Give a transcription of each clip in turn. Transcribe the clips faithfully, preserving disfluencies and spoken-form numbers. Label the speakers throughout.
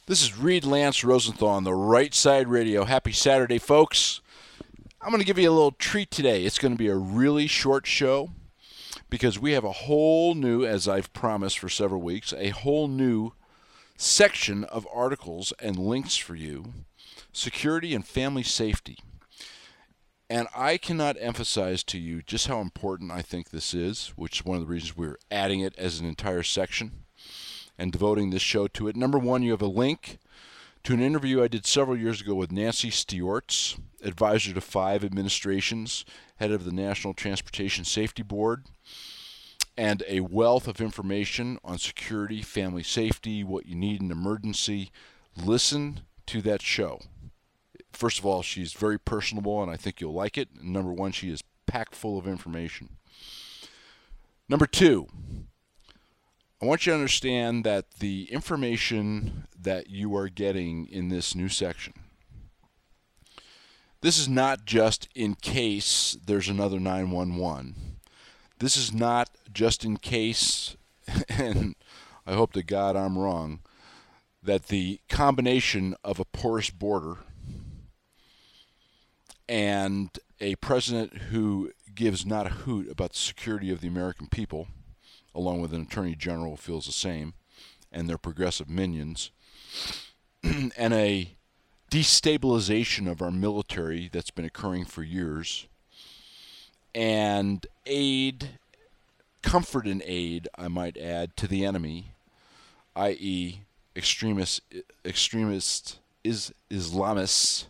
Speaker 1: This is Reed Lance Rosenthal on the Right Side Radio. Happy Saturday, folks. I'm going to give you a little treat today. It's going to be a really short show because we have a whole new, as I've promised for several weeks, a whole new section of articles and links for you, security and family safety. And I cannot emphasize to you just how important I think this is, which is one of the reasons we're adding it as an entire section and devoting this show to it. Number one, you have a link to an interview I did several years ago with Nancy Steorts, advisor to five administrations, head of the National Transportation Safety Board, and a wealth of information on security, family safety, what you need in an emergency. Listen to that show. First of all, she's very personable, and I think you'll like it. And number one, she is packed full of information. Number two, I want you to understand that the information that you are getting in this new section, this is not just in case there's another nine one one. This is not just in case, and I hope to God I'm wrong, that the combination of a porous border and a president who gives not a hoot about the security of the American people, along with an attorney general who feels the same, and their progressive minions, and a destabilization of our military that's been occurring for years, and aid, comfort and aid, I might add, to the enemy, that is extremist, extremist is Islamists.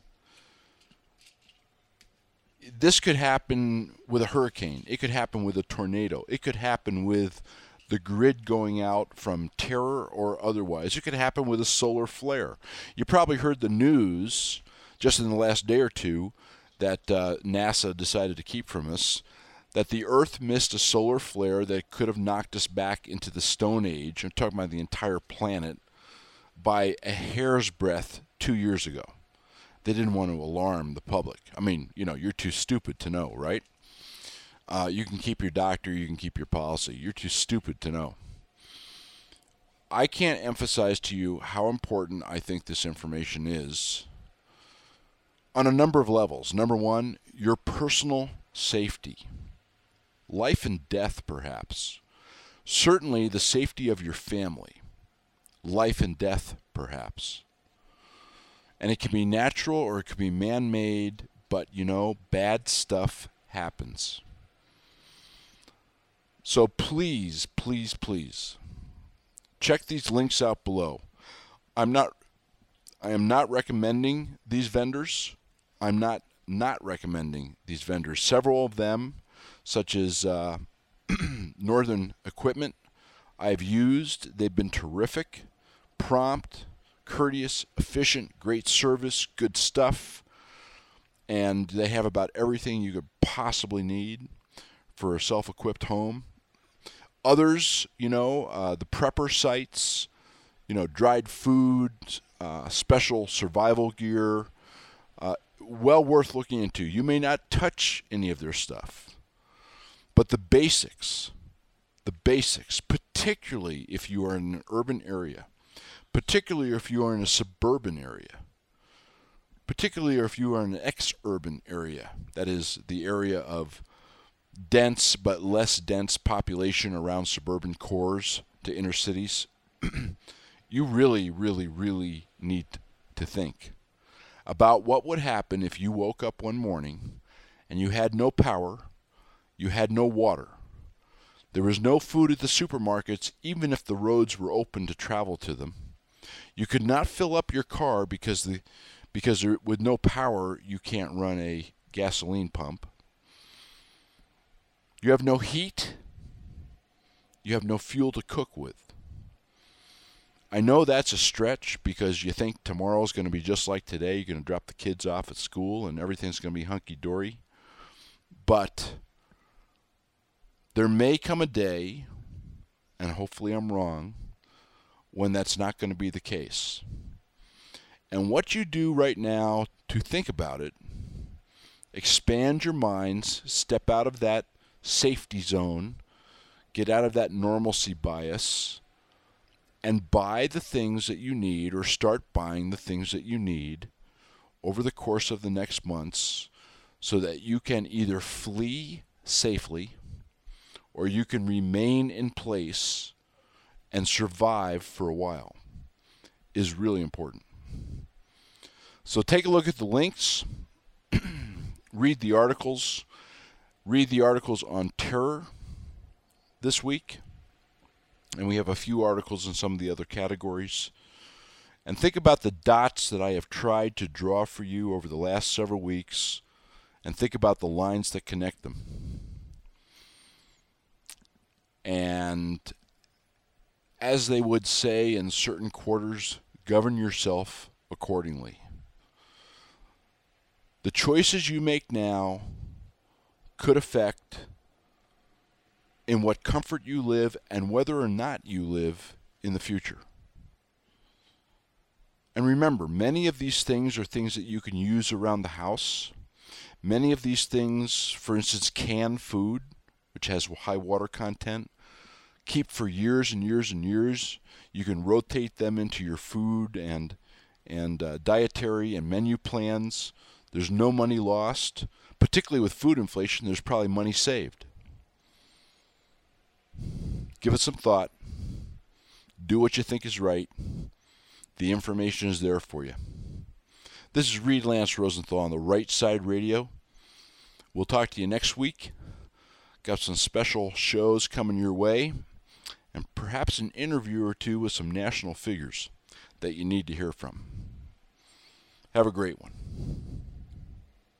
Speaker 1: This could happen with a hurricane. It could happen with a tornado. It could happen with the grid going out from terror or otherwise. It could happen with a solar flare. You probably heard the news just in the last day or two that uh, NASA decided to keep from us, that the Earth missed a solar flare that could have knocked us back into the Stone Age. I'm talking about the entire planet by a hair's breadth two years ago. They didn't want to alarm the public. I mean, you know, you're too stupid to know, right? Uh, you can keep your doctor, you can keep your policy. You're too stupid to know. I can't emphasize to you how important I think this information is on a number of levels. Number one, your personal safety. Life and death, perhaps. Certainly the safety of your family. Life and death, perhaps. And it can be natural or it can be man-made, but, you know, bad stuff happens. So please, please, please, check these links out below. I'm not, I am not recommending these vendors. I'm not not recommending these vendors. Several of them, such as uh, Northern Equipment, I've used. They've been terrific, prompt, courteous, efficient, great service, good stuff, and they have about everything you could possibly need for a self-equipped home. Others, you know, uh, the prepper sites, you know, dried food, uh, special survival gear, uh, well worth looking into. You may not touch any of their stuff, but the basics, the basics, particularly if you are in an urban area, particularly if you are in a suburban area, particularly if you are in an ex-urban area, that is the area of dense but less dense population around suburban cores to inner cities, you really, really, really need to think about what would happen if you woke up one morning and you had no power, you had no water, there was no food at the supermarkets even if the roads were open to travel to them. You could not fill up your car because the because there, with no power you can't run a gasoline pump. You have no heat. You have no fuel to cook with. I know that's a stretch because you think tomorrow's going to be just like today. You're going to drop the kids off at school and everything's going to be hunky-dory. But there may come a day, and hopefully I'm wrong, when that's not going to be the case. And what you do right now to think about it, expand your minds, step out of that safety zone, get out of that normalcy bias, and buy the things that you need, or start buying the things that you need over the course of the next months, so that you can either flee safely or you can remain in place and survive for a while, is really important. So take a look at the links, read the articles, read the articles on terror this week, and we have a few articles in some of the other categories. And think about the dots that I have tried to draw for you over the last several weeks, and think about the lines that connect them. And as they would say in certain quarters, govern yourself accordingly. The choices you make now could affect in what comfort you live and whether or not you live in the future. And remember, many of these things are things that you can use around the house. Many of these things, for instance, canned food, which has high water content, keep for years and years and years. You can rotate them into your food and and uh, dietary and menu plans. There's no money lost. Particularly with food inflation, there's probably money saved. Give it some thought. Do what you think is right. The information is there for you. This is Reed Lance Rosenthal on the Right Side Radio. We'll talk to you next week. Got some special shows coming your way, and perhaps an interview or two with some national figures that you need to hear from. Have a great one.